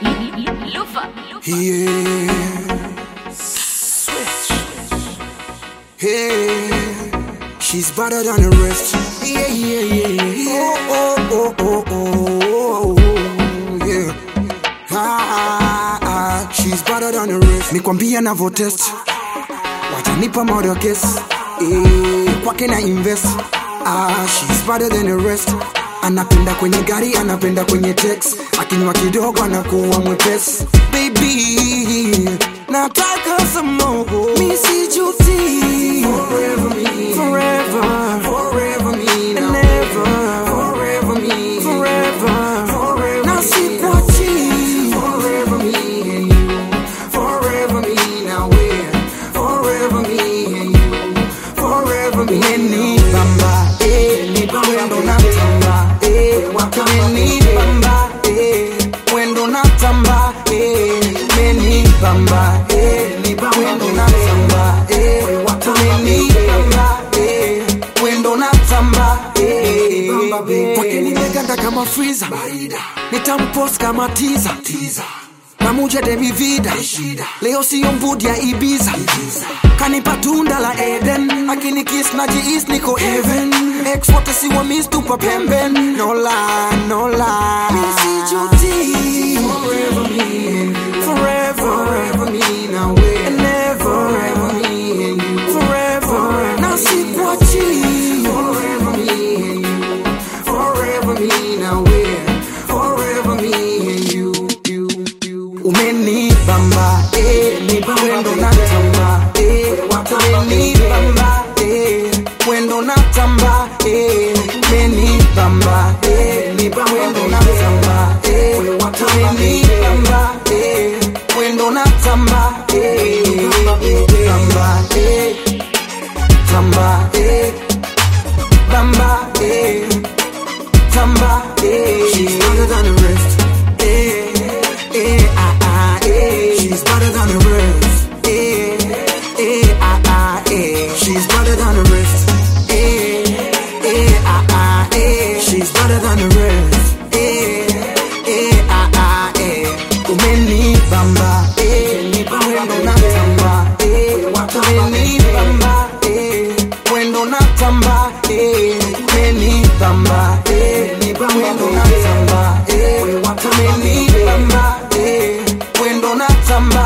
Yeah. Switch. Yeah. She's better than the rest. Yeah, yeah, yeah, yeah. Oh, oh, oh, oh, oh, yeah. She's better than the rest. Nikwambia navo test, watanipa model case. Kwake na invest. She's better than the rest. Anapenda kwenye gari, anapenda kwenye text. Akinywa kidogo anakuwa mwepesi. Baby, nataka some more. Mi sijuti. Forever me, forever, forever me, and never. Forever me, forever, forever. Now sikwachi. Forever me and you, forever me. Now we're forever me and you, forever me. Meni bamba, ni bamba natamba, Meni bamba, wendo natamba, meni bamba, ni bamba wendo natamba, meni bamba, wendo natamba, kwake nimeganda kama freezer, nitampost kama teaser. Namuja de mi vida, leo siyo mbudi ya Ibiza. Kanipa tunda la Eden, akini kiss na jiis niko heaven. Ex wote siwa miss tupa pemben. No lie, no lie. Mi sijuti. Forever me and you, forever, forever me now and never. Forever me and you, forever. Now sikwachi. Forever me and you, forever me now we're forever me and you. Umeni bamba, ni wendo natamba, umeni bamba, wendo natamba, meni bamba, ni wendo natamba, umeni bamba, wendo natamba, bamba, tamba, bamba, tamba, she's better than the rest. She's better than the rest. She's better than the rest. She's better than the rest. Umeni bamba, ni wendo natamba, umeni bamba, wendo natamba, umeni bamba, ni wendo natamba, umeni bamba, wendo natamba.